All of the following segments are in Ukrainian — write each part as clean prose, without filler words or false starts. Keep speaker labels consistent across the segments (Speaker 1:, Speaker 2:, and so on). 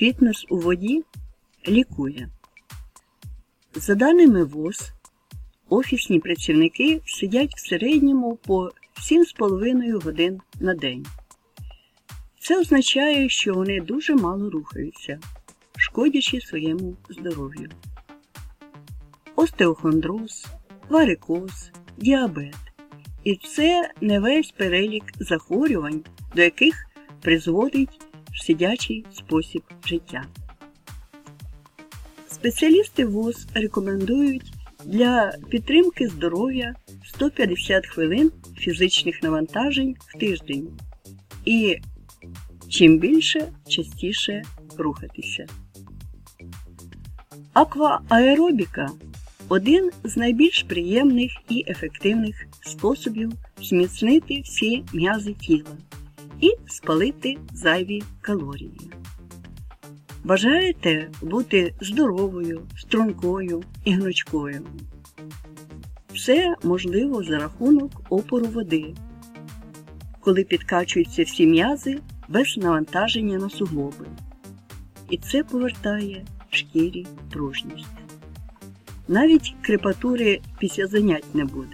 Speaker 1: Фітнес у воді лікує. За даними ВОЗ, офісні працівники сидять в середньому по 7,5 годин на день. Це означає, що вони дуже мало рухаються, шкодячи своєму здоров'ю. Остеохондроз, варикоз, діабет. І це не весь перелік захворювань, до яких призводить сидячий спосіб життя. Спеціалісти ВОЗ рекомендують для підтримки здоров'я 150 хвилин фізичних навантажень в тиждень і чим більше, частіше рухатися. Аквааеробіка – один з найбільш приємних і ефективних способів зміцнити всі м'язи тіла і спалити зайві калорії. Бажаєте бути здоровою, стрункою і гнучкою? Все можливо за рахунок опору води, коли підкачуються всі м'язи без навантаження на суглоби. І це повертає шкірі пружність. Навіть крепатури після занять не буде.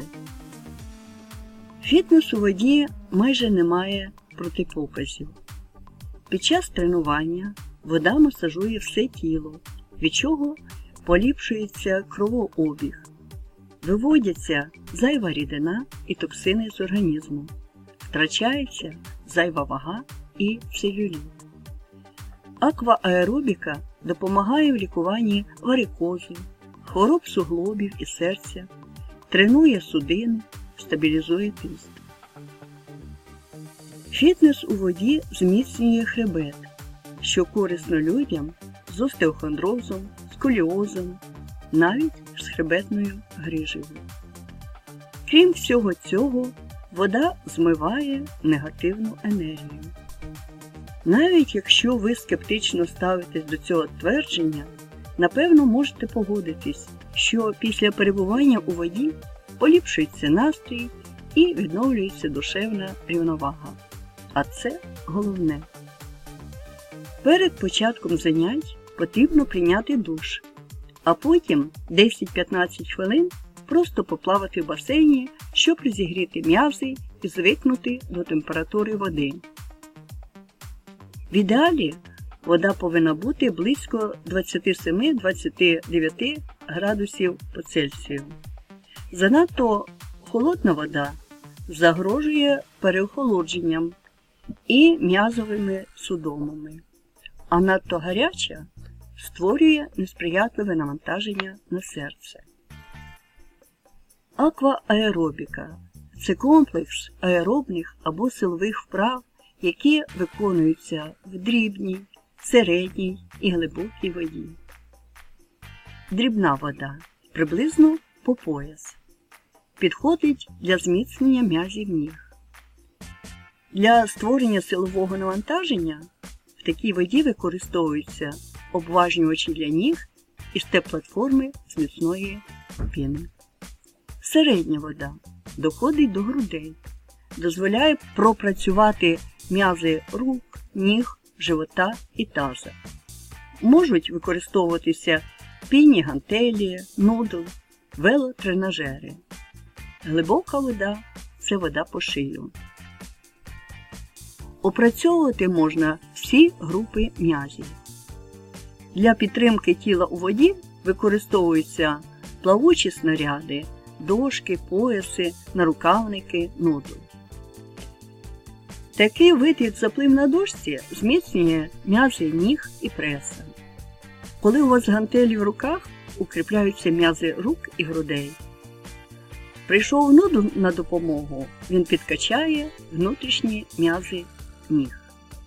Speaker 1: Фітнес у воді майже не має протипоказів. Під час тренування вода масажує все тіло, від чого поліпшується кровообіг, виводяться зайва рідина і токсини з організму, втрачається зайва вага і целюліт. Аквааеробіка допомагає в лікуванні варикозу, хвороб суглобів і серця, тренує судини, стабілізує тиск. Фітнес у воді зміцнює хребет, що корисно людям з остеохондрозом, сколіозом, навіть з хребетною грижею. Крім всього цього, вода змиває негативну енергію. Навіть якщо ви скептично ставитесь до цього твердження, напевно можете погодитись, що після перебування у воді поліпшується настрій і відновлюється душевна рівновага. А це головне. Перед початком занять потрібно прийняти душ, а потім 10-15 хвилин просто поплавати в басейні, щоб розігріти м'язи і звикнути до температури води. В ідеалі вода повинна бути близько 27-29 градусів по Цельсію. Занадто холодна вода загрожує переохолодженням і м'язовими судомами, а надто гаряча створює несприятливе навантаження на серце. Аквааеробіка – це комплекс аеробних або силових вправ, які виконуються в дрібній, середній і глибокій воді. Дрібна вода – приблизно по пояс. Підходить для зміцнення м'язів ніг. Для створення силового навантаження в такій воді використовуються обважнювачі для ніг і степ-платформи з міцної піни. Середня вода доходить до грудей, дозволяє пропрацювати м'язи рук, ніг, живота і таза. Можуть використовуватися пінні гантелі, нудл, велотренажери. Глибока вода – це вода по шию. Опрацьовувати можна всі групи м'язів. Для підтримки тіла у воді використовуються плавучі снаряди, дошки, пояси, нарукавники, нудл. Такий вид як заплив на дошці зміцнює м'язи ніг і преса. Коли у вас гантелі в руках, укріпляються м'язи рук і грудей. Прийшов нудл на допомогу, він підкачає внутрішні м'язи ніг.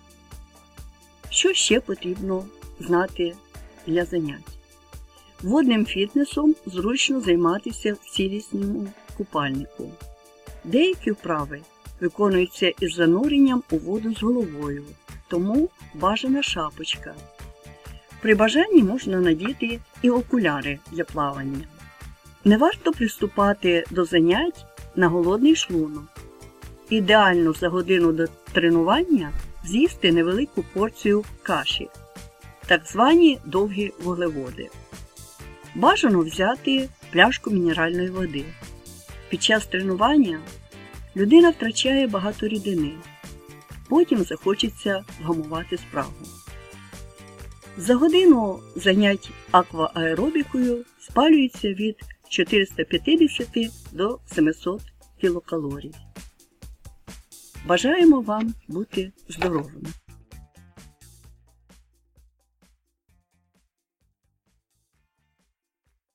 Speaker 1: Що ще потрібно знати для занять? Водним фітнесом зручно займатися в цілісному купальнику. Деякі вправи виконуються із зануренням у воду з головою, тому бажана шапочка. При бажанні можна надіти і окуляри для плавання. Не варто приступати до занять на голодний шлунок. Ідеально за годину до тренування з'їсти невелику порцію каші так звані довгі вуглеводи. Бажано взяти пляшку мінеральної води. Під час тренування людина втрачає багато рідини. Потім захочеться вгамувати спрагу. За годину занять аквааеробікою спалюється від 450 до 700 кілокалорій. Бажаємо вам бути здоровими!